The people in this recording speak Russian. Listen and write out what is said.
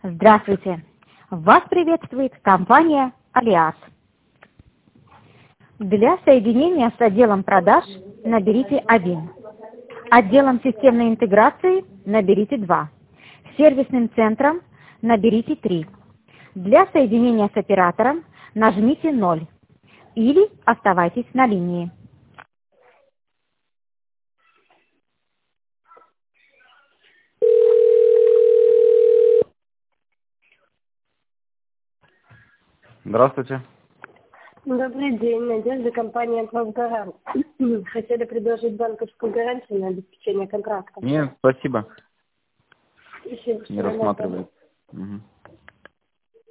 Здравствуйте! Вас приветствует компания Алиас. Для соединения с отделом продаж наберите 1. Отделом системной интеграции наберите 2. Сервисным центром наберите 3. Для соединения с оператором нажмите 0. Или оставайтесь на линии. Здравствуйте. Добрый день, Надежда, компания «Главгарант». Хотели предложить банковскую гарантию на обеспечение контракта. Нет, спасибо. Спасибо, что Не вы рассматривает. Угу.